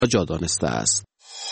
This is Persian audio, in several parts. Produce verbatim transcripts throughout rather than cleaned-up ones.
جا دانسته است.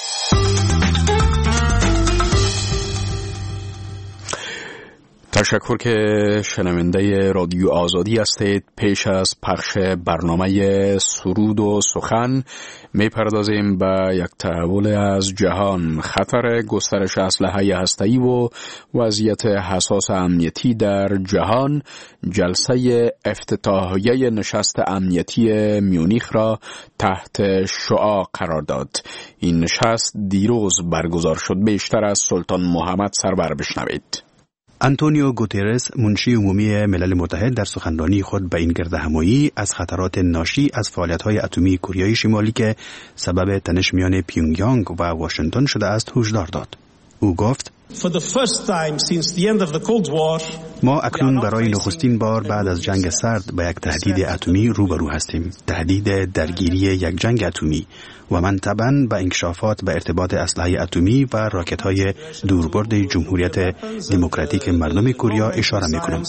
تشکر که شنونده رادیو آزادی هستید. پیش از پخش برنامه سرود و سخن میپردازیم به یک تحول از جهان، خطر گسترش اسلحه هسته‌ای و وضعیت حساس امنیتی در جهان. جلسه افتتاحیه نشست امنیتی میونیخ را تحت شعاع قرار داد. این نشست دیروز برگزار شد. بیشتر از سلطان محمد سرور بشنوید. آنتونیو گوترس، منشی عمومی ملل متحد، در سخنرانی خود به این گردهمایی از خطرات ناشی از فعالیت‌های اتمی کره شمالی که سبب تنش میان پیونگیانگ و واشنگتن شده است هشدار داد. او گفت: ما اکنون برای نخستین بار بعد از جنگ سرد به یک تهدید اتمی روبرو هستیم، تهدید درگیری یک جنگ اتمی، و من طبعاً به انکشافات به ارتباط اسلحه اتمی و راکت‌های دوربرد جمهوریت دموکراتیک مردم کره اشاره می‌کنم.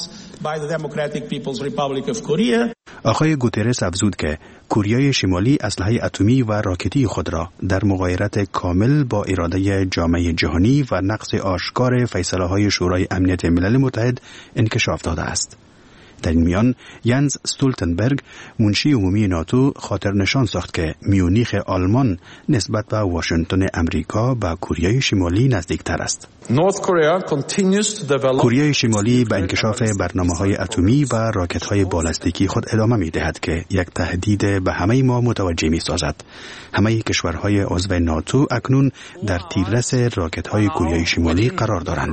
آقای گوترس افزود که کره شمالی اسلحه اتمی و راکتی خود را در مغایرت کامل با اراده جامعه جهانی و نقض آشکار فیصله‌های شورای امنیت ملل متحد انکشاف داده است. در این میان ینز استولتنبرگ، منشی عمومی ناتو، خاطر نشان ساخت که میونیخ آلمان نسبت به واشنگتن امریکا به کره شمالی نزدیکتر است. کره شمالی به انکشاف برنامه‌های اتمی و راکت‌های بالستیکی خود ادامه می‌دهد که یک تهدید به همه ما متوجه می‌سازد. همه کشورهای عضو ناتو اکنون در تیررس راکت‌های کره شمالی قرار دارند.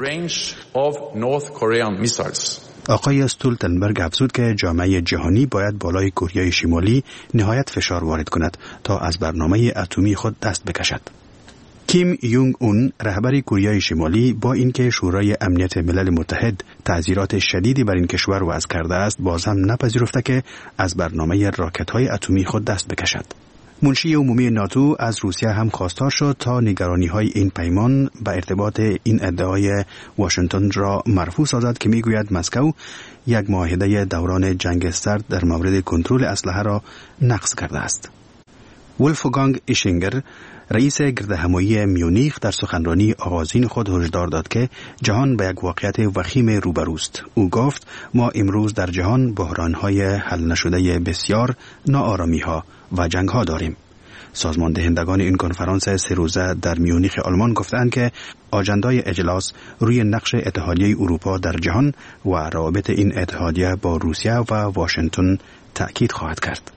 آقای استولتنبرگ افزود که جامعه جهانی باید بالای کره شمالی نهایت فشار وارد کند تا از برنامه اتمی خود دست بکشد. کیم یونگ اون، رهبر کره شمالی، با اینکه شورای امنیت ملل متحد تعزیرات شدیدی بر این کشور وضع کرده است، باز هم نپذیرفته که از برنامه راکت‌های اتمی خود دست بکشد. منشی عمومی ناتو از روسیه هم خواستار شد تا نگرانی‌های این پیمان به ارتباط این ادعای واشنگتن را مرفوع سازد که میگوید مسکو یک معاهده دوران جنگ سرد در مورد کنترل اسلحه را نقض کرده است. ولفگانگ ایشینگر، رئیس گردهمایی میونیخ، در سخنرانی آغازین خود هشدار داد که جهان به یک واقعیت وخیم روبروست. او گفت: ما امروز در جهان بحران‌های حل نشده بسیار، ناآرامی‌ها و جنگ‌ها داریم. سازمان دهندگان این کنفرانس سه روزه در میونیخ آلمان گفتند که آجندای اجلاس روی نقش اتحادیه اروپا در جهان و روابط این اتحادیه با روسیه و واشنگتن تأکید خواهد کرد.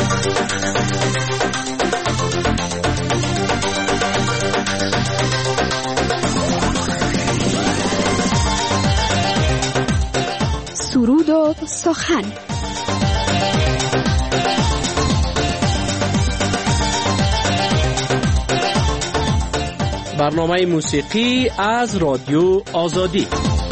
سرود و سخن. برنامه موسیقی از رادیو آزادی.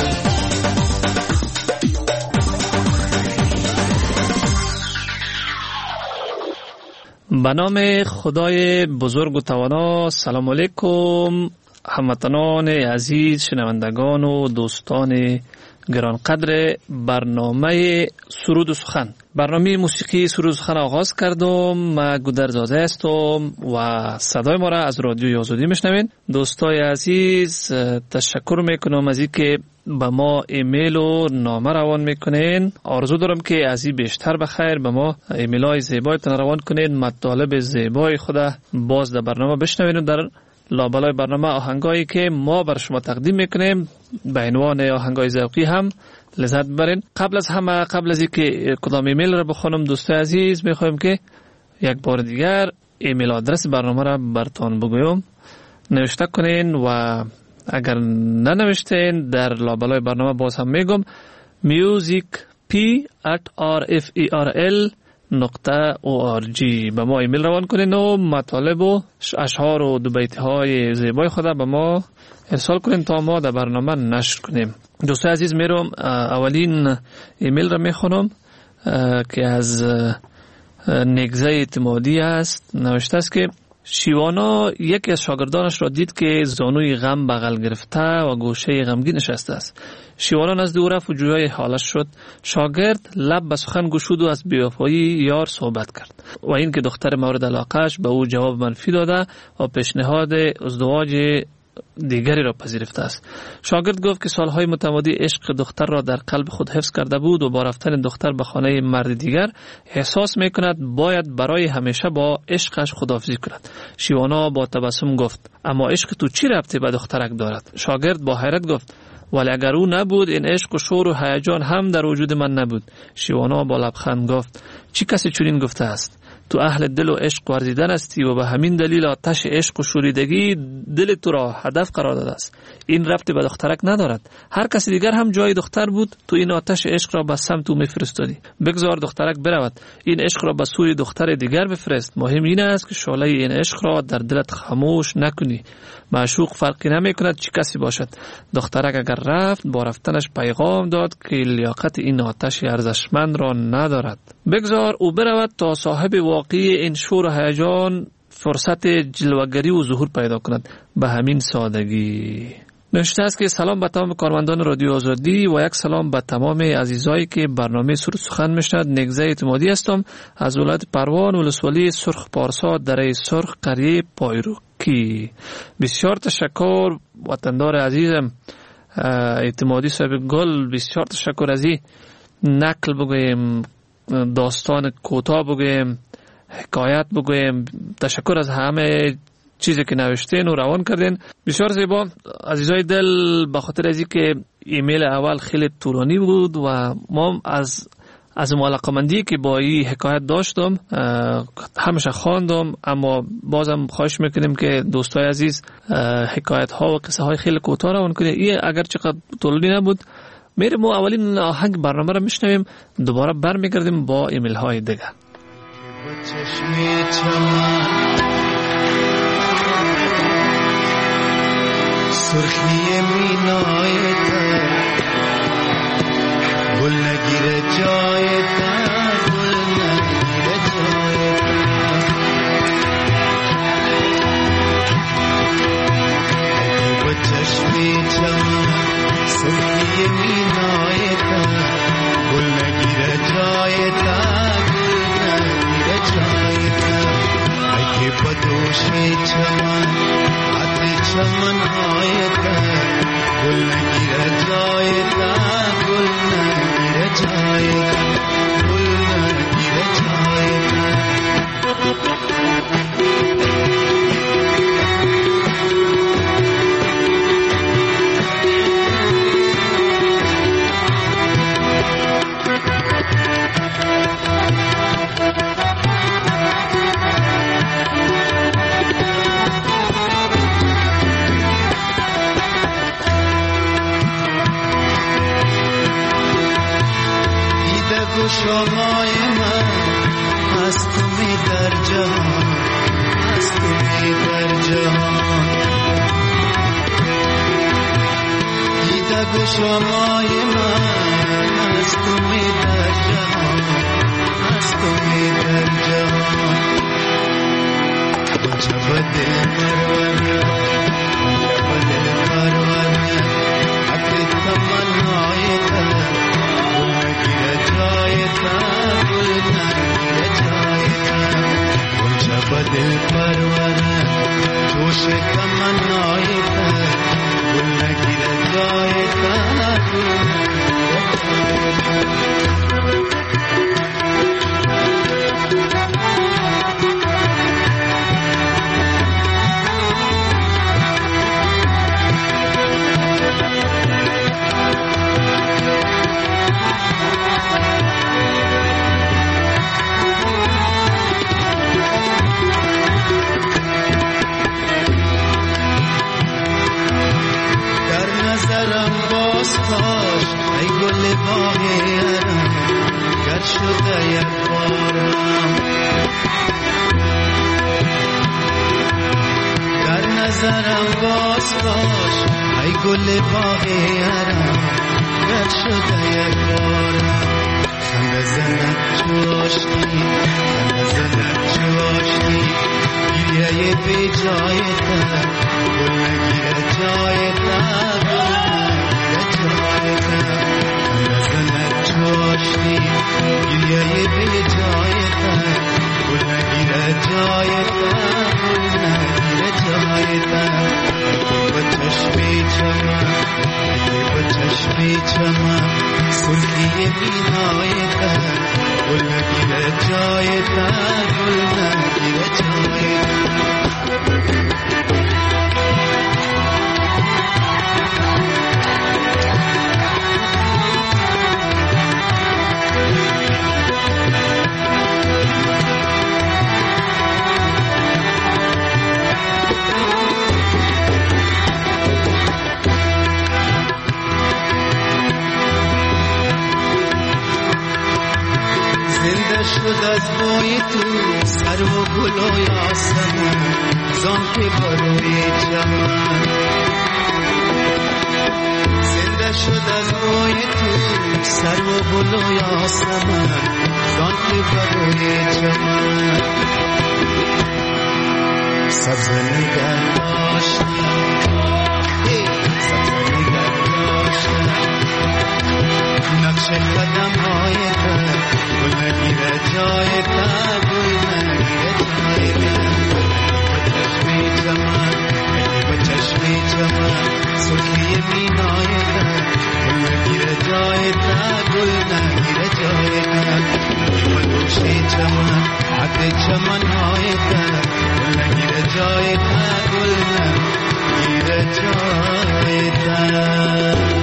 به نام خدای بزرگ و توانا. سلام علیکم هموطنان عزیز، شنوندگان و دوستان گرانقدر برنامه سرود و سخن. برنامه موسیقی سرود و سخن آغاز کردم. من گودرزاده هستم و صدای ما را از رادیوی آزادی میشنوین. دوستای عزیز، تشکر میکنم از اینکه به ما ایمیل و نامه روان میکنین. آرزو دارم که از این بیشتر بخیر به ما ایمیل های زیبایتان روان کنین، مطالب زیبای خود باز در برنامه بشنوین و در لابلای برنامه آهنگایی که ما بر شما تقدیم میکنیم به عنوان آهنگای ذوقی هم لذت ببرین. قبل از همه، قبل از اینکه کدام ایمیل را بخونم، دوستای عزیز میخوایم که یک بار دیگر ایمیل آدرس برنامه را براتون بگویم. نوشته کنین و اگر ننوشتین در لابلای برنامه باز هم میگم musicp at rferl نقطه او آر جی به ما ایمیل روان کنین و مطالب و اشعار و دو بیت های زیبای خود به ما ارسال کنین تا ما در برنامه نشر کنیم. دوستای عزیز، میرم اولین ایمیل را میخونم که از نگزه اعتمادی است. نوشته است که شیوانا یکی از شاگردانش را دید که زانوی غم بغل گرفته و گوشه غمگین نشسته است. شیوانا نزد او رفت و جویای حالش شد. شاگرد لب به سخن گشود و از بی‌وفایی یار صحبت کرد و این که دختر مورد علاقهش به او جواب منفی داده و پیشنهاد ازدواج دیگری را پذیرفته است. شاگرد گفت که سالهای متمادی عشق دختر را در قلب خود حفظ کرده بود و با رفتن دختر به خانه مرد دیگر احساس میکند باید برای همیشه با عشقش خداحافظی کند. شیوانا با تبسم گفت اما عشق تو چی ربطی به دخترک دارد؟ شاگرد با حیرت گفت ولی اگر او نبود این عشق و شور و هیجان هم در وجود من نبود. شیوانا با لبخند گفت چی کسی چنین گفته است؟ تو اهل دل و عشق ورزیدن استی و به همین دلیل آتش عشق و شوریدگی دل تو را هدف قرار داده است. این ربطی به دخترک ندارد. هر کسی دیگر هم جای دختر بود تو این آتش عشق را به سمت او میفرستادی. بگذار دخترک برود. این عشق را به سوی دختر دیگر بفرست. مهم این است که شعله این عشق را در دلت خاموش نکنی. معشوق فرقی نمی کند چی کسی باشد. دخترک اگر رفت با رفتنش پیغام داد که لیاقت این آتش ارزشمند را ندارد. بگذار او برود تا صاحب واقعی این شور و هیجان فرصت جلوگری و ظهور پیدا کند. به همین سادگی. نوشته است که سلام به تمام کارمندان رادیو آزادی و یک سلام به تمام عزیزایی که برنامه سرود سخن میشنوند. نگزه اعتمادی هستم از ولایت پروان ولسوالی سرخ پارسا دره سرخ قریه پایروکی. بسیار تشکر وطندار عزیزم اعتمادی صاحب گل. بسیار تشکر از این نقل بگویم، داستان کوتاه بگویم، حکایت بگویم. تشکر از همه چیزی که نوشتین و روان کردین. بسیار زیبا عزیزای دل. به خاطر از اینکه ایمیل اول خیلی طولانی بود و ما از از علاقه‌مندی که با این حکایت داشتم همیشه خواندم، اما بازم خواهش میکنیم که دوستای عزیز حکایت ها و قصه های خیلی کوتاه روان کنید. این اگر چقدر طولانی نبود میریم ما اولین آهنگ برنامه را میشنویم، دوباره برمیگردیم با ایمیل های دیگه. سرخی مینای تا گل نگیره جای تا گل نگیره جای تا با چشمی چمن سرخی مینای تا گل نگیره جای تا گل نگیره جای تا ای که با دوشی چمن چمن آیتا گل نگیره جایتا گل نگیره جایتا گل نگیره جایتا شمای من از تو می در جهان، از تو می در جهان دیده گو شمای من از تو می در جهان، از تو می در جهان جب دل پرونه جب دل پرونه اکی تمنای تا دل پروانه جوش تمنای تا گل نگیره جای تا ای گل باغیرم گر شده یک بارم در نظرم باز باش ای گل باغیرم گر شده یک بارم خنده زند چاشنی خنده زند چاشنی گریه بی جای تر گل نگیره جای تر گل نگیره جای تر خنده زند چاشنی گریه بی جای تر گل نگیره جای تر گل نگیره جای تر با چشمی چمن اگه با چشمی چمن سرخی بینای تر گل نگیره جای تر گل نگیره جای تر شد از بوی تو سر و گل و یاسمن زان که بروی چمن زنده شد از بوی تو سر و گل و یاسمن زان که بروی چمن سبز نگر داشتن سبز نگر داشتن نقش قدم های تر گل نگیره جای تر گل نگیره جای تر با چشمی چمن اگه با چشمی چمن سرخی بینای تر گل نگیره جای تر گل نگیره جای تر با دوشی چمن حد چمن های تر گل نگیره جای تر گل نگیره جای تر.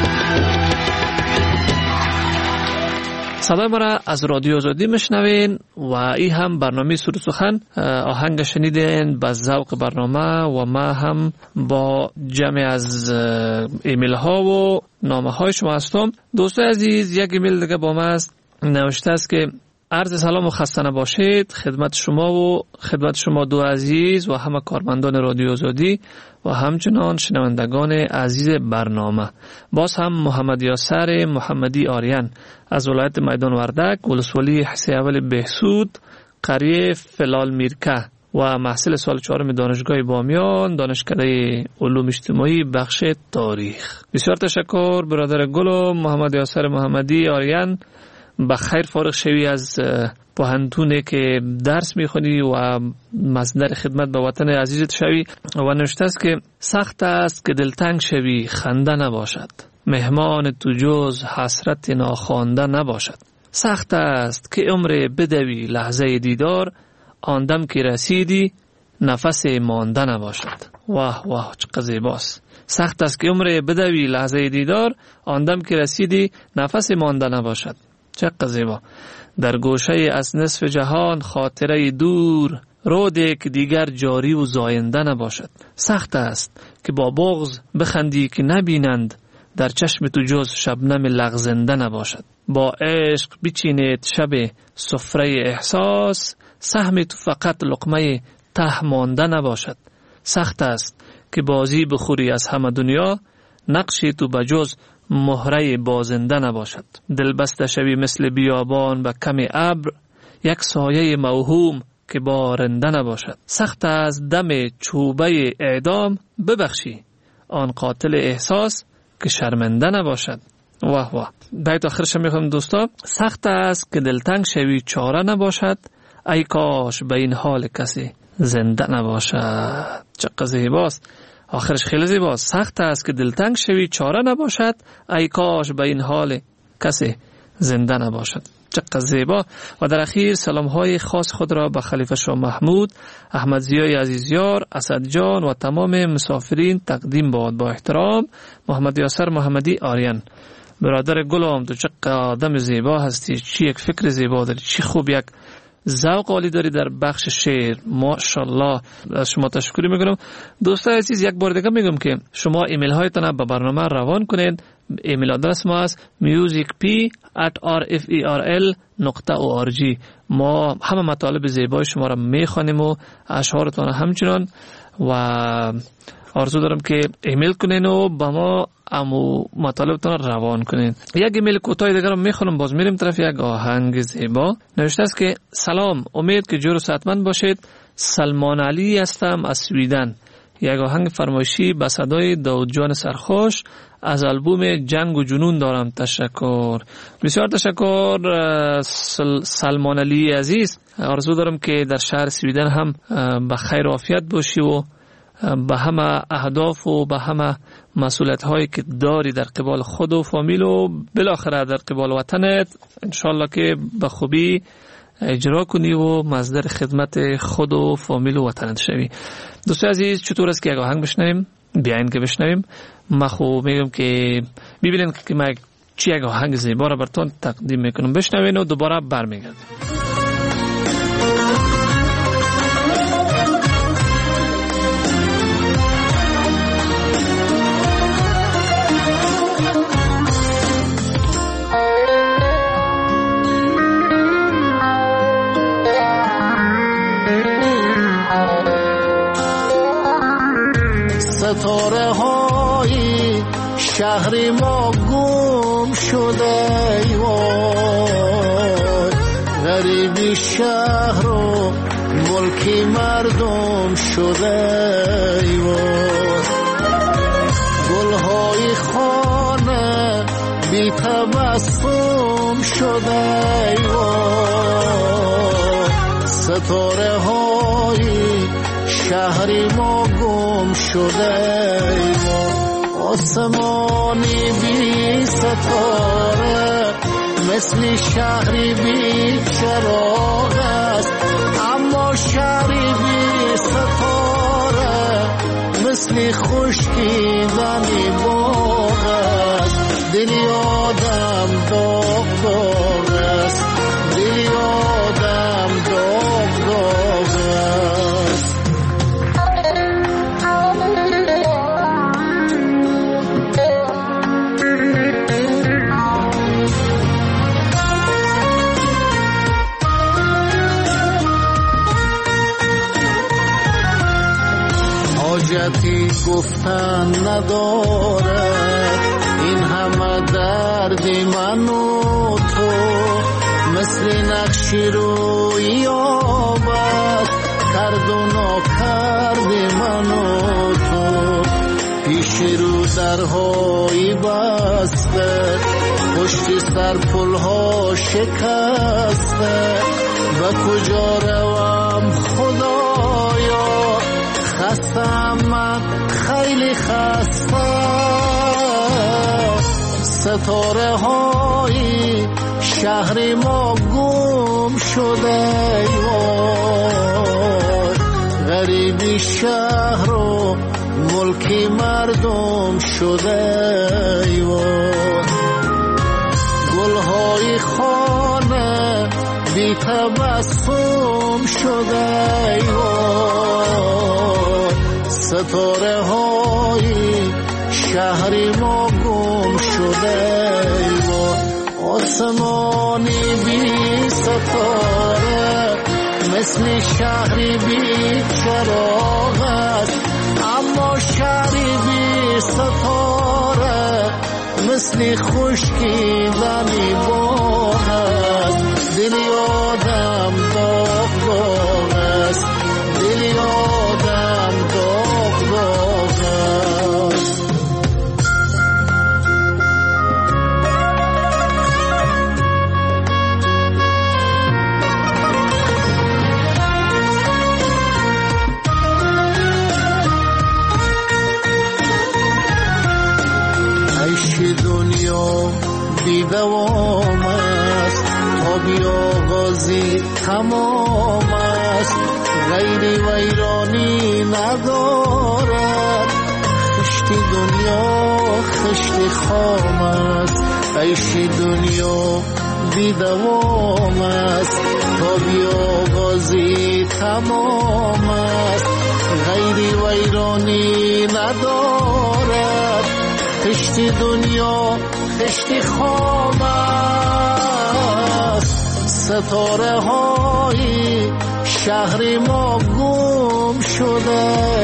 صدای ما را از رادیو آزادی میشنوین و این هم برنامه سرود سخن. آهنگ شنیدین با ذوق برنامه و ما هم با جمع از ایمیل ها و نامه های شما هستم. دوستای عزیز، یک ایمیل دیگه با ما است، نوشته است که عرض سلام و خسته نباشید خدمت شما و خدمت شما دو عزیز و همه کارمندان رادیو آزادی و همچنان شنوندگان عزیز برنامه. باز هم محمد یاسر محمدی آریان از ولایت میدان وردک، ولسوالی حصه اول بهسود، قریه فلال میرکه و محصل سال چهارم دانشگاه بامیان، دانشکده علوم اجتماعی بخش تاریخ. بسیار تشکر برادر گل محمد یاسر محمدی آریان. بخیر فارغ شوی از پوهنتونی که درس میخونی و مصدر خدمت به وطن عزیزت شوی. و نوشته است که سخت است که دلتنگ شوی خنده نباشد، مهمان تو جز حسرت ناخوانده نباشد. سخت است که عمر بدوی لحظه دیدار، آن دم که رسیدی نفس مانده نباشد. واه واه چقدر زیباست. سخت است که عمر بدوی لحظه دیدار، آن دم که رسیدی نفس مانده نباشد. چقدر زیبا. در گوشه از نصف جهان خاطره دور، روده که دیگر جاری و زاینده نباشد. سخت است که با بغض بخندی که نبینند، در چشم تو جز شبنم لغزنده نباشد. با عشق بچینید شب سفره احساس، سهم تو فقط لقمه ته مانده نباشد. سخت است که بازی بخوری از همه دنیا، نقشی تو بجز مهره بازنده نباشد. دل بسته شوی مثل بیابان به کم ابر، یک سایه موهوم که بارنده نباشد. سخت از دم چوبه اعدام ببخشی، آن قاتل احساس که شرمنده نباشد. واه واه. بیت آخرش میخوام دوستا. سخت است که دلتنگ شوی چاره نباشد، ای کاش به این حال کسی زنده نباشد. چقدر زیباست. آخرش خیلی زیباست. سخت است که دلتنگ شوی چاره نباشد، ای کاش به این حال کسی زنده نباشد. چقدر زیبا. و در اخیر سلام های خاص خود را به خلیفه شاه محمود، احمد ضیای عزیزیار، اسد جان و تمام مسافرین تقدیم باد. با احترام محمد یاسر محمدی آریان. برادر گلم، تو چقدر آدم زیبا هستی، چی یک فکر زیبا داری، چی خوب یک ذوق عالی داری در بخش شعر. ماشاءالله. از شما تشکر میکنم. دوستان عزیز، یک بار دیگه میگم که شما ایمیل هایتان به برنامه روان کنید. ایمیل آدرس ما است music p at r f e r l dot org ما همه مطالب زیبای شما را میخوانیم و اشعارتان همچنان، و آرزو دارم که ایمیل کنین و با ما امو مطالبتان را روان کنین. یک ایمیل کوتاه دیگر رو میخونم، باز میریم طرف یک آهنگ زیبا. نوشته است که سلام، امید که جور و صحتمند باشید. سلمان علی هستم از سویدن. یک آهنگ فرمایشی به صدای داود جان سرخوش از آلبوم جنگ و جنون دارم. تشکر، بسیار تشکر سل... سلمان علی عزیز. آرزو دارم که در شهر سویدن هم به خیر و عافیت باشی و به همه اهداف و به همه مسئولیت هایی که داری در قبال خود و فامیل و بالاخره در قبال وطنت انشالله که به خوبی اجرا کنی و مصدر خدمت خود و فامیل و وطنت شوی. دوستان عزیز، چطور است که یک آهنگ بشنویم؟ بیاین که بشنویم. من خوب میگم که ببینید که من چی یک آهنگ زیبا را براتون تقدیم میکنم. بشنوین و دوباره برمیگردیم. ستاره های شهر ما گم شده وای، غریبی شهر و ملکی مردم شده وای، گلهای خانه بی تبسم شده وای، ستاره های شهر ما گم شده آسمانی بی ستاره مثل شهری بی چراغ است، اما شهری بی ستاره مثل خشکیدنی باغ است. دلی آدم داغ داغ است، دلی آدم داغ داغ است. حاجتی گفتن ندارد این همه درد من و تو، مثل نقشی روی آبد کرد و ناکرد من و تو. پیش رو درهای بسته، پشت سر پلها شکسته، به کجا روم خدایا، خستم من خیلی خسته. ستاره های شهر ما گم شده وای، غریبی شهر و ملکی مردم شده وای، گلهای خانه بی تبسم شده وای، ستاره های شهر ما گم شده وای، آسمانی بی ستاره مثل شهری بی چراغ است، اما شهری بی ستاره مثل خشکیدنی باغ است. دلی آدم داغ داغ است، دلی آدم داغ داغ است. دنیا بی دوام است، تا بی آغازی تمام است، غیری ویرانی ندارد. خشتی دنیا خشتی خام است، عیشی دنیا بی دوام است، تا بی آغازی تمام است، غیری ویرانی ندارد. خشتی دنیا خشتی خام است، ستاره های شهر ما گم شده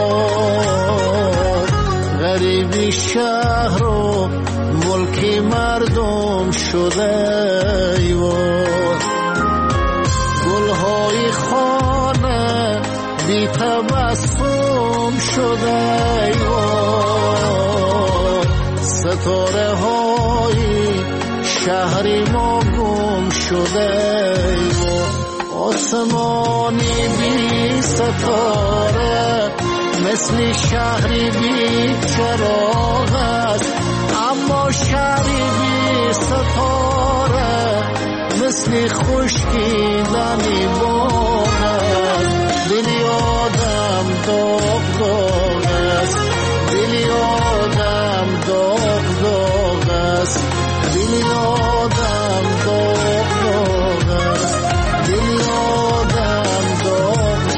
غریبی شهر و ملک مردم شده گلهای خانه بی تبسم شده ستاره های شهر ما گم شده آسمانی بی ستاره مثل شهری بی چراغ است اما شهری بی ستاره مثل خشکیدنی باغ است دلی آدم داغ داغ است دلی آدم داغ داغ است دلی آدم داغ داغ است دلی آدم داغ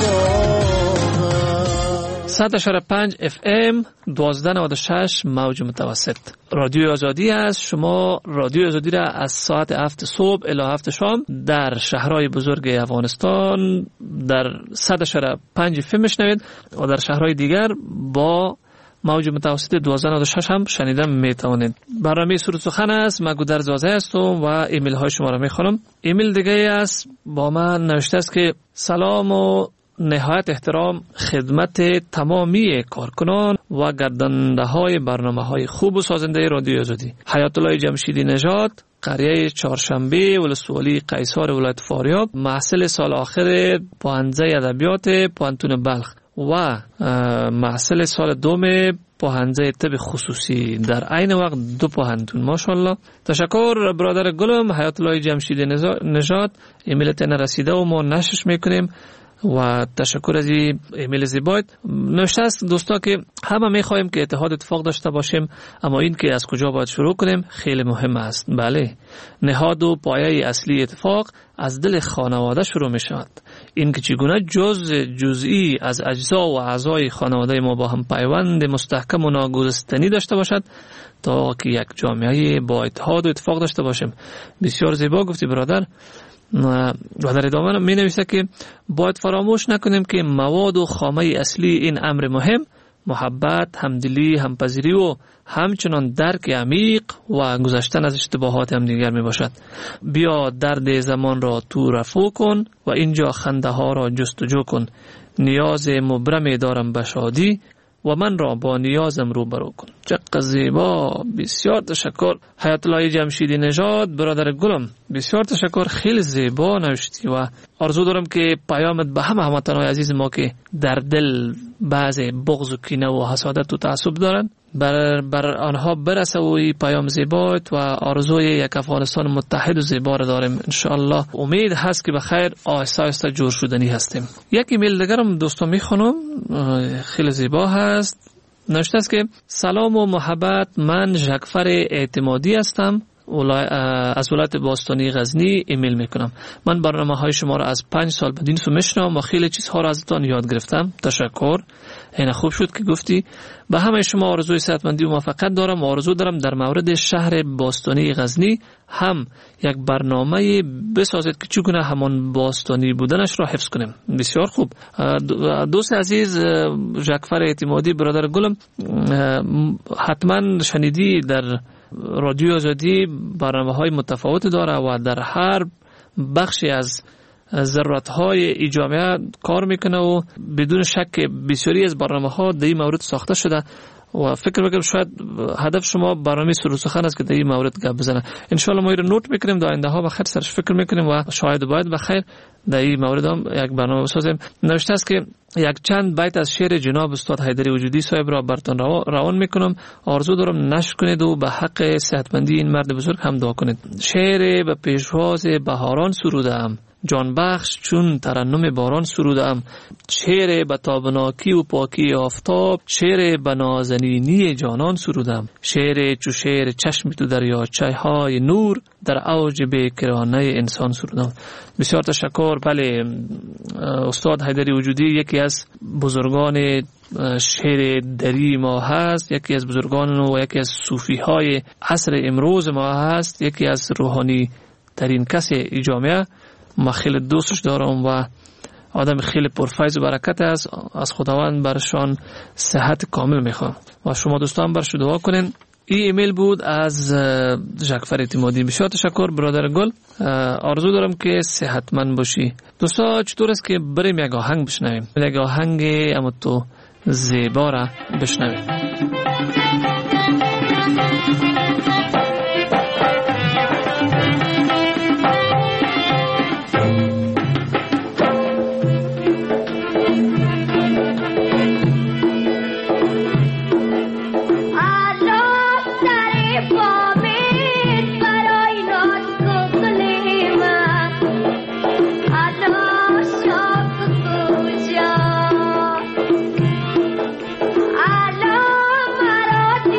داغ است. صد و پنج اف ام دوازده نود و شش موج متوسط رادیو آزادی است. شما رادیو آزادی را از ساعت هفت صبح الی هفت شام در شهرهای بزرگ افغانستان در صد و پنج اف ام میشنوید و در شهرهای دیگر با موج متوسط دوازده نود و شش هم شنیدن میتوانید. برنامه سرود سخن است. من گودرز زازه هستم و ایمیل های شما را میخوانم. ایمیل دیگه است با من نوشته است که سلام و نهایت احترام خدمت تمامی کارکنان و گردنده های برنامه های خوب و سازنده رادیو آزادی. حیات الله جمشیدی نژاد، قریه چهارشنبه، ولسوالی قیصار ولایت فاریاب، محصل سال آخر پوهنځی ادبیات پوهنتون بلخ و محصل سال دوم پوهنځی طب خصوصی در عین وقت دو پوهنتون. ماشاءالله. تشکر برادر گلم حیات الله جمشیدی نژاد. ایمیلت نرسیده و ما نشرش میکنیم و تشکر از این ایمیل زیبایت. نوشته است دوستا که همه میخوایم که اتحاد اتفاق داشته باشیم، اما این که از کجا باید شروع کنیم خیلی مهم است. بله، نهاد و پایه اصلی اتفاق از دل خانواده شروع می شود. این که چگونه جز جزئی از اجزا و اعضای خانواده ما با هم پیوند مستحکم و ناگسستنی داشته باشد تا که یک جامعه با اتحاد و اتفاق داشته باشیم. بسیار زیبا گفتی برادر. و در ادامه می نویسه که باید فراموش نکنیم که مواد و خامه اصلی این امر مهم محبت، همدلی، همپذیری و همچنان درک عمیق و گذشتن از اشتباهات هم دیگر می باشد. بیا درد زمان را تو رفو کن و اینجا خنده ها را جستجو کن. نیاز مبرم دارم به شادی و من را با نیازم روبرو کن. چقدر زیبا. بسیار تشکر حیات الله جمشیدی نژاد برادر گلم. بسیار تشکر. خیلی زیبا نوشتی و آرزو دارم که پیامت به همه هموطنان عزیز ما که در دل بعض بغض و کینه و حسادت و تعصب دارن بر, بر آنها برسه و این پیام زیبایت و آرزوی یک افغانستان متحد و زیبا را داریم. انشاءالله امید هست که به خیر آهسته آهسته جور شدنی هستیم. یک ایمیل دیگرم دوستان میخونم، خیلی زیبا هست. نوشته است که سلام و محبت، من ژکفر اعتمادی هستم از ولایت باستانی غزنی ایمیل میکنم. من برنامه های شما را از پنج سال بدین سو میشنوم و خیلی چیزها را ازتان یاد گرفتم. تشکر. این خوب شد که گفتی. به همه شما آرزوی صحتمندی و موفقیت دارم و آرزو دارم در مورد شهر باستانی غزنی هم یک برنامه بسازید که چگونه همان باستانی بودنش را حفظ کنیم. بسیار خوب. دوست عزیز ژکفر اعتمادی برادر گلم، حتما شنیدی در رادیو آزادی برنامه های متفاوت داره و در هر بخشی از ضرورت های ای جامعه کار میکنه و بدون شک بسیاری از برنامه ها در این مورد ساخته شده و فکر میکنم شاید هدف شما برنامه سرود سخن است که در این مورد گپ بزنه. ان شاء الله ما رو نوت میکنیم، در آینده ها بخیر سرش فکر میکنیم و شاید باید بخیر در این مورد هم یک برنامه بسازیم. نوشته است که یک چند بیت از شعر جناب استاد حیدری وجودی صاحب را براتون روان میکنم. آرزو دارم نشر کنید و به حق صحتمندی این مرد بزرگ هم دعا کنید. شعر به پیشواز بهاران سرودم، جان بخش چون ترنم باران سرودم. شعر به تابناکی و پاکی آفتاب، شعر به نازنینی جانان سرودم. شعر چو شعر چشم تو دریاچه های نور، در اوج بیکرانه انسان سرودم. بسیار تشکر. بله، استاد حیدری وجودی یکی از بزرگان شعر دری ما هست، یکی از بزرگان و یکی از صوفی های عصر امروز ما هست، یکی از روحانی ترین کسی جامعه، ما خیلی دوستش دارم و آدم خیلی پرفیض و برکت است. از خداوند برشان صحت کامل میخوام و شما دوستان برش دعا کنین. این ایمیل بود از جعفر اعتمادی. بسیار تشکر برادر گل. آرزو دارم که صحتمند باشی. دوستا چطور است که بریم یک آهنگ بشنویم، یک آهنگ اما تو زیبا را بشنویم. I love my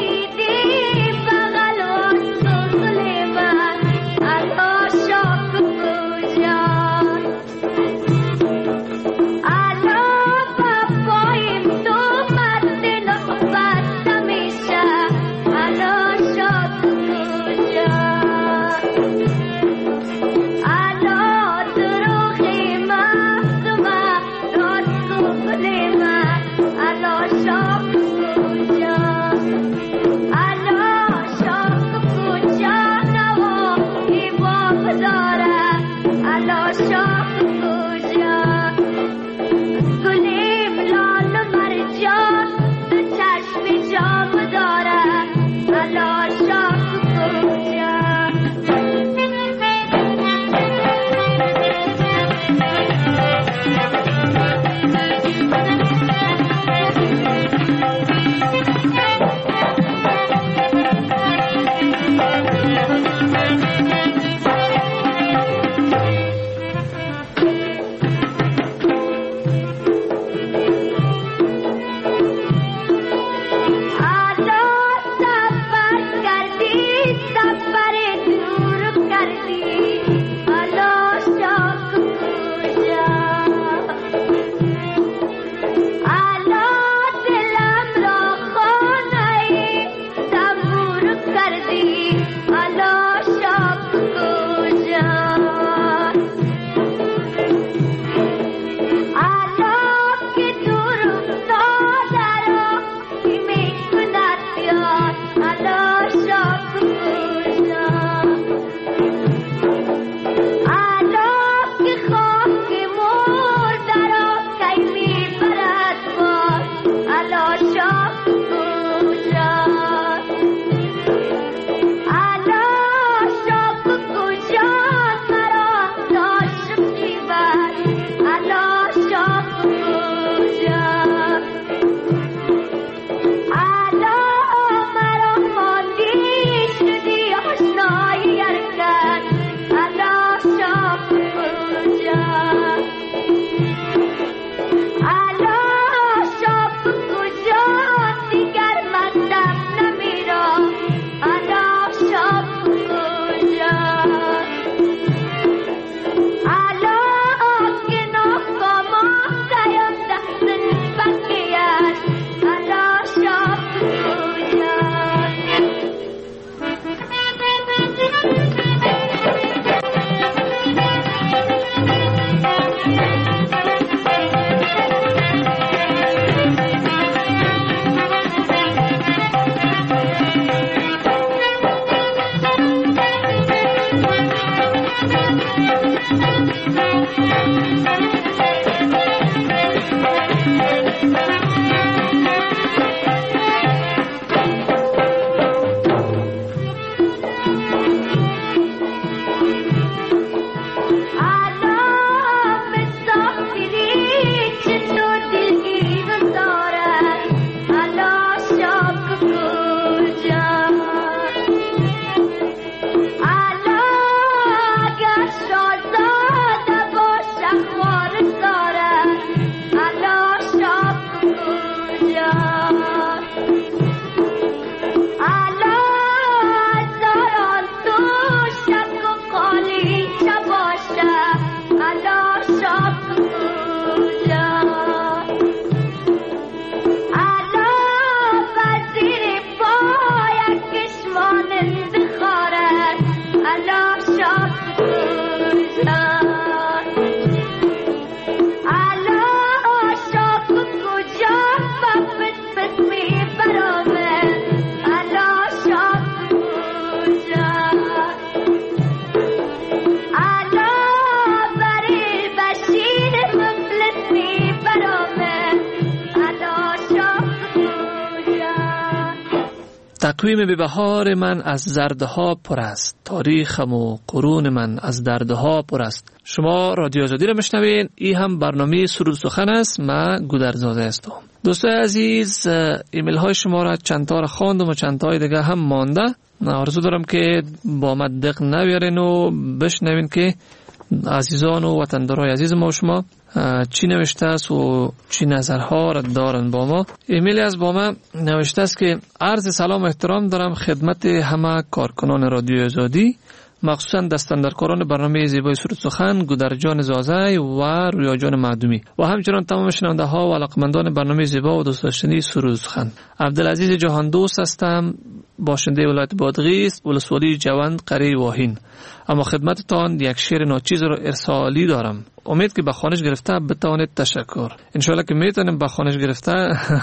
تقویم به بهار من از زردها پر است، تاریخم و قرون من از دردها پر است. شما رادیو آزادی را میشنوین. این هم برنامه سرود سخن است. من گودرزاده هستم. دوستان عزیز، ایمیل های شما را چند تا را خواندم و چند تای دیگه هم مانده. آرزو دارم که با من دق نبیارین و بشنوین که عزیزان و وطندارای عزیز ما و شما چی نوشته است و چی نظرها را دارن با ما. ایمیلی از با ما نوشته است که عرض سلام و احترام دارم خدمت همه کارکنان رادیو آزادی، مخصوصا دستاندرکاران برنامه زیبای سرود سخن گودرجان زازای و رویاجان معدومی و همچنان تمام شنونده ها و علاقمندان برنامه زیبا و دوست داشتنی سرود سخن. عبدالعزیز جهان دوست هستم، باشنده ولایت بادغیس، ولسوالی جوند، قریه واهین. اما خدمتتان یک شعر ناچیز را ارسالی دارم. امید که به خوانش گرفته بتوانید تشکر. انشالله که میتونیم به خوانش گرفته.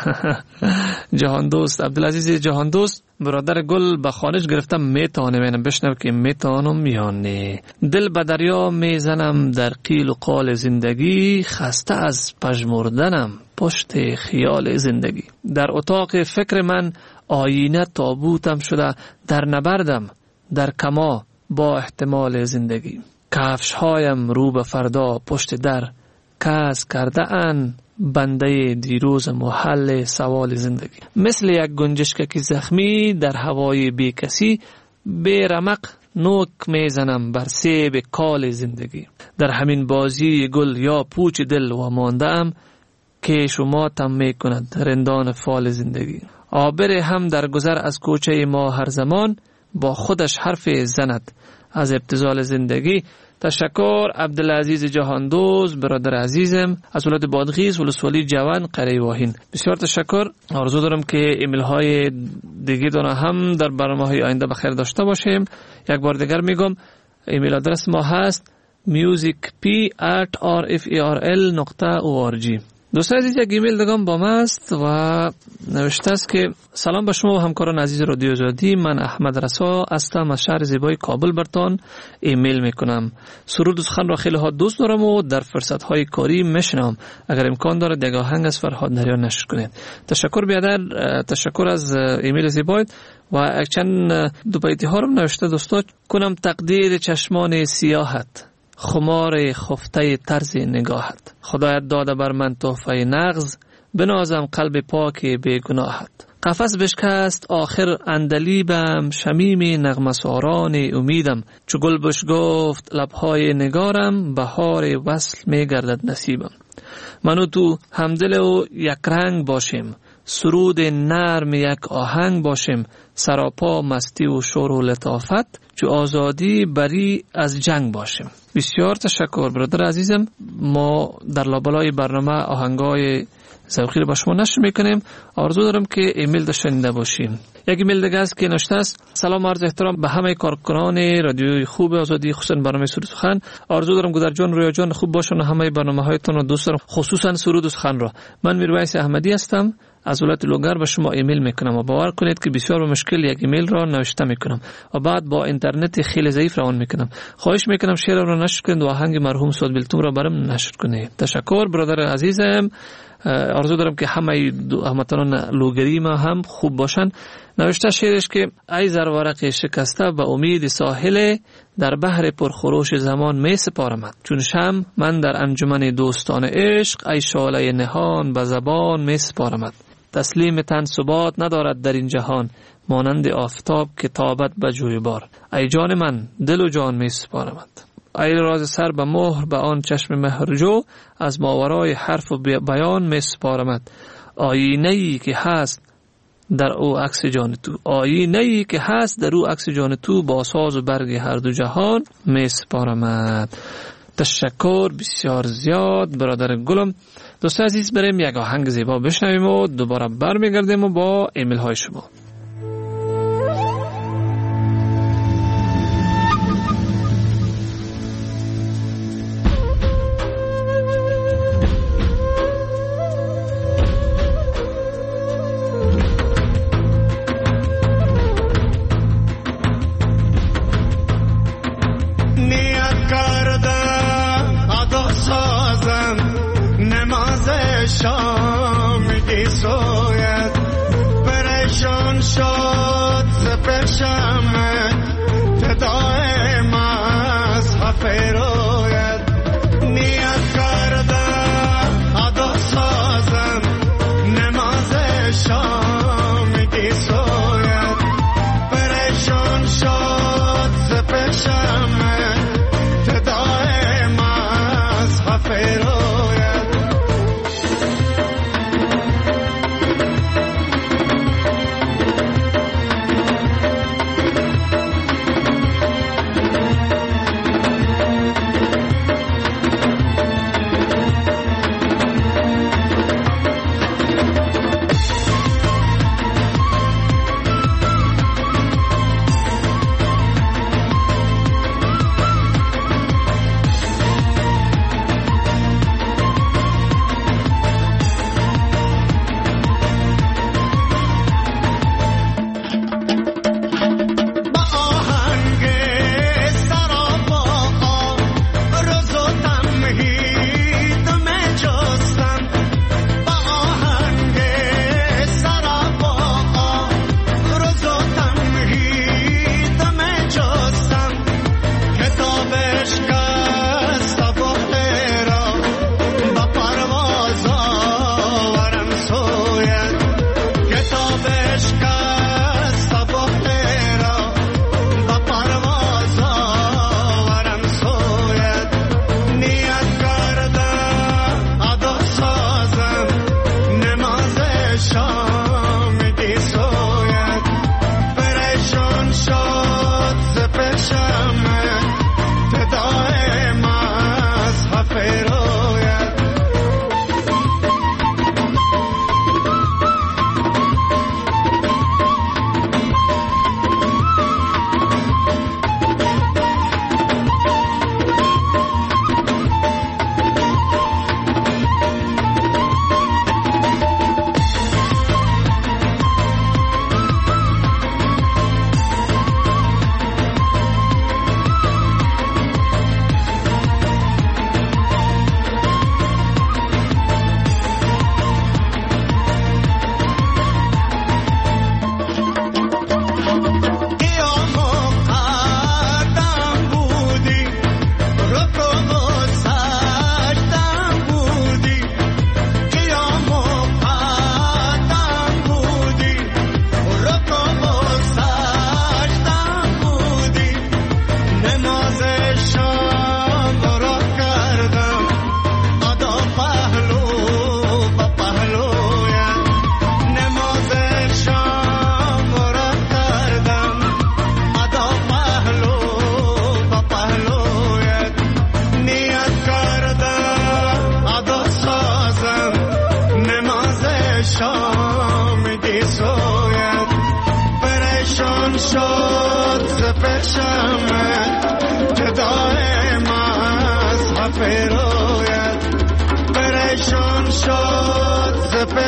جهان دوست عبدالعزیز جهان دوست برادر گل به خوانش گرفته میتونه. من بشنو که میتونم یا نه. دل به دریا میزنم در قیل و قال زندگی، خسته از پژمردنم پشت خیال زندگی. در اتاق فکر من آینه تابوتم شده، در نبردم در کما با احتمال زندگی. کفش هایم رو به فردا پشت در، کس کرده ان بنده دیروز محل سوال زندگی. مثل یک گنجشک زخمی در هوای بی کسی، بی رمق نوک میزنم بر سیب کال زندگی. در همین بازی گل یا پوچ دل و ماندم، که شما تم می کند رندان فال زندگی. عابر هم در گذر از کوچه ما هر زمان، با خودش حرف زند از ابتذال زندگی. تشکر عبدالعزیز جهاندوز برادر عزیزم از ولایت بادغیس، ولسوالی جوان، قریه واهین. بسیار تشکر. آرزو دارم که ایمیل های دیگه دونه هم در برنامه های آینده بخیر داشته باشیم. یک بار دیگر میگم ایمیل آدرس ما هست musicp at rferl نقطه او ار جی. دوستان عزیز، یک ایمیل دگم با ما است و نوشته است که سلام به شما و همکاران عزیز رادیو آزادی. من احمد رسا هستم از شهر زیبای کابل برتان ایمیل میکنم. سرود سخن را خیلی ها دوست دارم و در فرصت های کاری میشنم. اگر امکان دارد یک آهنگ از فرهاد نریان نشر کنید. تشکر بیادر. تشکر از ایمیل زیبایت و چند دو بیتی ها رو نوشته. دوستا کنم تقدیر چشمان سیاحت، خمار خفته طرز نگاهت. خدایت داده بر من تحفه نغز، بنازم قلب پاک بیگناهت. قفس بشکست آخر اندلیبم، شمیم نغمه ساران امیدم. چو گل بش گفت لبهای نگارم، بهار وصل می گردد نصیبم. منو تو همدل و یک رنگ باشیم، سرود نرم یک آهنگ باشیم. سراپا مستی و شور و لطافت، چو آزادی بری از جنگ باشیم. بسیار تشکر برادر عزیزم. ما در لابلای برنامه آهنگای ذوقی رو با شما نشر میکنیم. آرزو دارم که ایمیل داشته باشیم. یک ایمیل دیگه است که نوشته است: سلام عرض احترام به همه کارکنان رادیوی خوب آزادی، خصوصا برنامه سرود سخن. آرزو دارم گودر جان رویا جان خوب باشن و همه برنامه هایتون رو دوست دارم، خصوصا سرود سخن را. من میرویس احمدی هستم از ولایت لوگر به شما ایمیل میکنم و باور کنید که بسیار با مشکل یک ایمیل را نوشته میکنم و بعد با اینترنت خیلی ضعیف روان میکنم. خواهش میکنم شعر را نشر کنید و آهنگ مرحوم سعد بیلتون را برام نشر کنید. تشکر برادر عزیزم. آرزو دارم که همه هموطنان لوگری ما هم خوب باشن. نوشته شعرش که ای زرورق شکسته به امید ساحل، در بحر پرخروش زمان می سپارمت. چون شم من در انجمن دوستان عشق، ای شعله نهان به زبان می سپارمت. تسلیم تن ثبات ندارد در این جهان، مانند آفتاب که تابد به جویبار. ای جان من دل و جان می سپارمت. ای راز سر به مهر به آن چشم مهرجو، از ماورای حرف و بیان می سپارمت. آینه‌ای که هست در او عکس جان تو، آینه‌ای که هست در او عکس جان تو، با ساز و برگ هر دو جهان می سپارمت. تشکر بسیار زیاد برادر گلم. دوست عزیز، بریم یک آهنگ زیبا بشنویم و دوباره برمیگردیم و با ایمیل های شما. شام دی سوید پریشان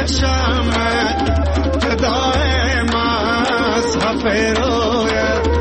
شمع دائم مذهب رویت.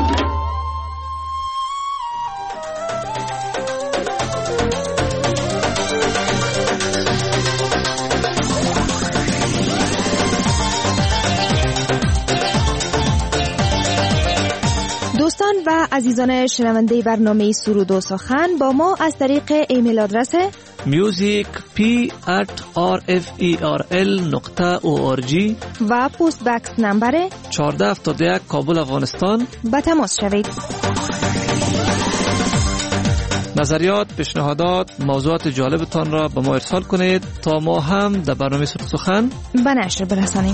دوستان و عزیزان شنونده برنامه سرود و سخن با ما از طریق ایمیل آدرس music p at r f e r l نقطه o r g و پست بکس نمبر چهارده هفتاد و یک کابل افغانستان به تماس شوید. نظریات، پیشنهادات، موضوعات جالبتان را به ما ارسال کنید تا ما هم در برنامه سرود و سخن به نشر برسانیم.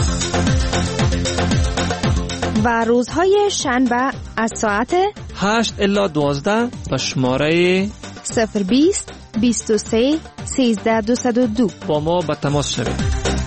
و روزهای شنبه از ساعت هشت الی دوازده به شماره صفر بیست بیست و سه سیزده دویست و دو با ما به تماس شوید.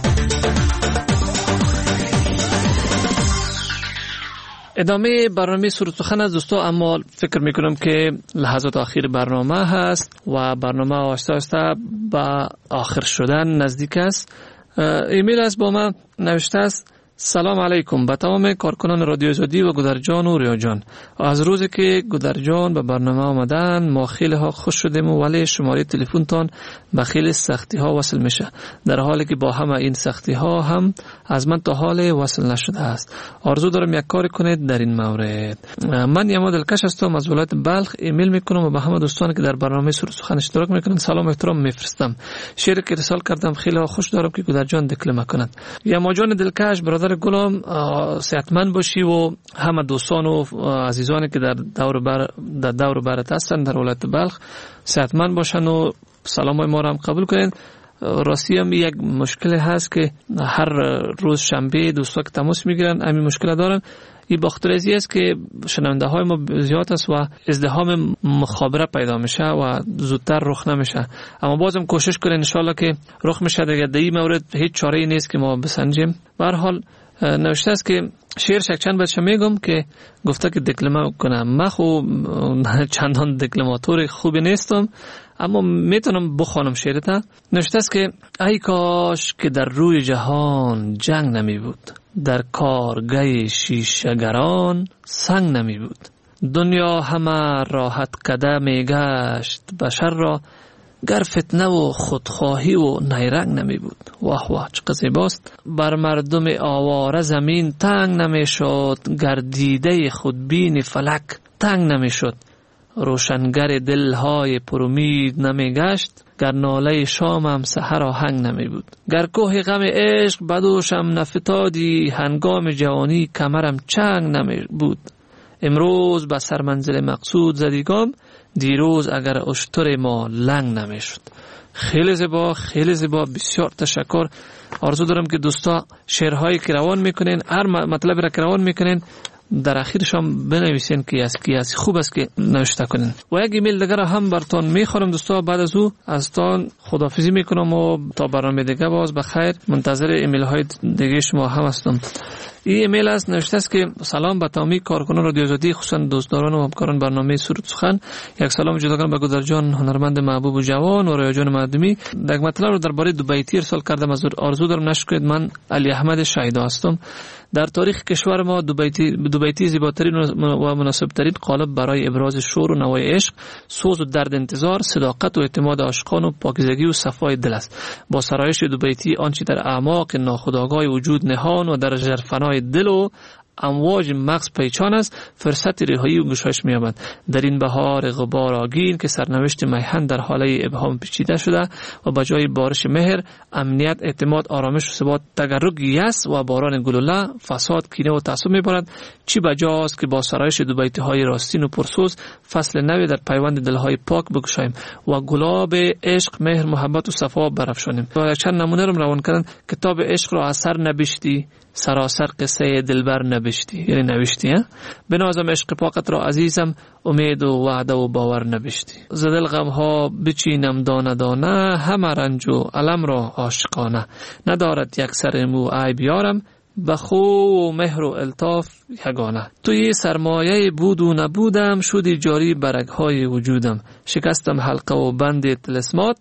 ادامه برنامه سرود و سخن از دوستا، اما فکر میکنم که لحظات آخر برنامه هست و برنامه آهسته آهسته به آخر شدن نزدیک است. ایمیل از با من نوشته است: سلام علیکم به تمام کارکنان رادیو آزادی و گودرجان و ریاجان. از روزی که گودرجان به برنامه آمدن ما خیلی ها خوش شدیم، ولی شماره تلفن تان به خیلی سختی ها وصل میشه، در حالی که با همه این سختی ها هم از من تا حال وصل نشده است. آرزو دارم یک کار کنید در این مورد. من یما دلکش هستم از ولایت بلخ. ایمیل میکنم و به همه دوستانی که در برنامه سرود و سخن اشتراک میکنن سلام و احترام میفرستم. شعری که ارسال کردم خیلی ها خوش دارم که گودرجان دکلمه کند. یما جان دلکش، برادر گلم، صحتمند باشی و همه دوستان و عزیزانی که در دور بر در دور برت هستند در ولایت بلخ صحتمند باشن و سلامای ما را هم قبول کنین. راستی هم یک مشکل هست که هر روز شنبه دوستا که تماس میگیرن همین مشکل دارن. این باخترزی است که شنونده های ما زیاد است و ازدحام مخابره پیدا میشه و زودتر رخ نمیشه، اما بازم کوشش کنین ان شاء الله که رخ میشه. دیگه در این مورد هیچ چاره‌ای نیست که ما بسنجیم. به هر حال نوشته است که شعر شک چند بچه میگم که گفته که دکلمه کنم. من خو چندان دکلماتور خوبی نیستم، اما میتونم بخوانم شعرتا. نوشته است که ای کاش که در روی جهان جنگ نمی بود، در کارگاه شیشه‌گران سنگ نمی بود. دنیا همه راحت کده می گشت، بشر را گر فتنه و خودخواهی و نیرنگ نمی بود. واه واه چه زیباست. بر مردم آواره زمین تنگ نمی شد، گر دیده خودبین فلک تنگ نمی شد. روشنگر دلهای پرامید نمی گشت، گر ناله شامم سحر آهنگ نمی بود. گر کوه غم عشق بدوشم نفتادی، هنگام جوانی کمرم چنگ نمی بود. امروز به سر منزل مقصود زدیگام، دیروز اگر اشتر ما لنگ نمی شد. خیلی زیبا، خیلی زیبا، بسیار تشکر. آرزو دارم که دوستا شعرهایی که روان میکنین، هر مطلب را که روان میکنین در اخیرش هم بنویسین که از کی از خوب است که نوشته کنین. و یک ایمیل دیگر هم براتون میخورم دوستا. بعد از او از تان خداحافظی میکنم و تا برنامه دیگه باز بخیر منتظر ایمیل های دیگه شما هم هستم. این ایمیل است، نوشته است که سلام به تمامی کارکنان رادیو آزادی، خصوصا دوستداران و همکاران برنامه سرود سخن. یک سلام جداگانه به گودرجان هنرمند محبوب و جوان و ریاجان مردمی. در مطلب رو درباره دوبیتی ارسال کردم. از آرزو دارم نشر کنید. من علی احمد شایدا هستم. در تاریخ کشور ما دوبیتی دوبیتی زیباترین و مناسبترین قالب برای ابراز شور و نوای عشق، سوز و درد انتظار، صداقت و اعتماد عاشقان و پاکیزگی و صفای دل است. با سرایش دوبیتی آنچه در اعماق ناخودآگاه وجود نهان و در ژرفنای دل و امواج مغز پیچان است، فرصت رهایی و گشایش می‌یابد. در این بهار غبار آگین که سرنوشت میهن در حاله ابهام پیچیده شده و به جای بارش مهر، امنیت، اعتماد، آرامش و ثبات، تگرگ یأس و باران گلوله، فساد، کینه و تعصب می‌بارد. چی بجاست که با سرایش دوبیتی‌های راستین و پرسوز فصل نوی در پیوند دل‌های پاک بگشاییم و گلاب عشق، مهر، محبت و صفا برافشانیم. و چند نمونه رو روان کردن. کتاب عشق را اثر نبشتی، سراسر قصه دلبر نبشتی، یعنی نوشتی. بنازم عشق پاکت را عزیزم، امید و وعده و باور نبشتی. زدل غم ها بچینم دانه دانه، همه رنج و علم را عاشقانه. ندارد یک سر مو عیب یارم، بخو و مهر و الطاف یگانه. توی سرمایه بود و نبودم، شدی جاری برگ های وجودم. شکستم حلقه و بند طلسمات،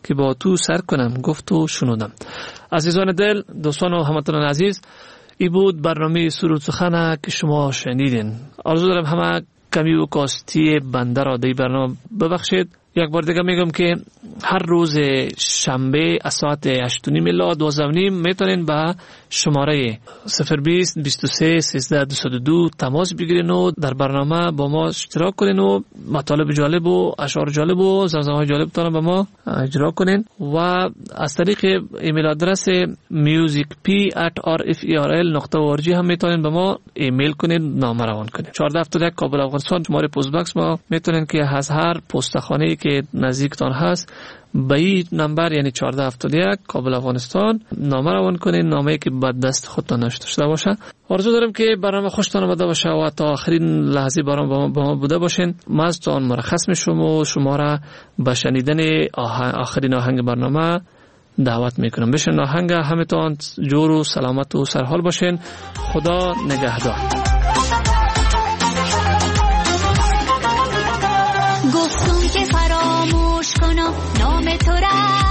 که با تو سر کنم گفت و شنودم. عزیزان دل، دوستان و هموطنان عزیز، ای بود برنامه سرود سخن که شما شنیدین. آرزو دارم همه کمی و کاستی بنده را در برنامه ببخشید. یک بار دیگه میگم که هر روز شنبه از ساعت هشت و نیم الی دوازده و نیم میتونین به شماره صفر بیست بیست و سه سیزده دویست و دو تماس بگیرین و در برنامه با ما اشتراک کنین و مطالب جالب و اشعار جالب و زمزمه‌های جالب تان با ما اجرا کنین و از طریق ایمیل آدرس میوزیک پی ات آر اف ای آر ال نقطه او آر جی هم میتونین به ما ایمیل کنین، نامه روان کنین. چهارده هفتاد و یک کابل افغانستان شماره پست باکس ما میتونین که از هر پستخانه‌ای که نزدیکتان هست به این نمبر یعنی چهارده هفتاد و یک کابل افغانستان نامه روان کنین، نامه‌ای که به دست خودتان نوشته شده باشه. آرزو دارم که برنامه خوشتان آمده باشه و تا آخرین لحظه برنامه با ما بوده باشین. من از تان مرخص میشم و شما را به شنیدن آخرین آهنگ برنامه دعوت میکنم. بشین آهنگ، همه تان جور و سلامت و سرحال باشین. خدا نگهدار. گفتم که فراموش کنم نام تو را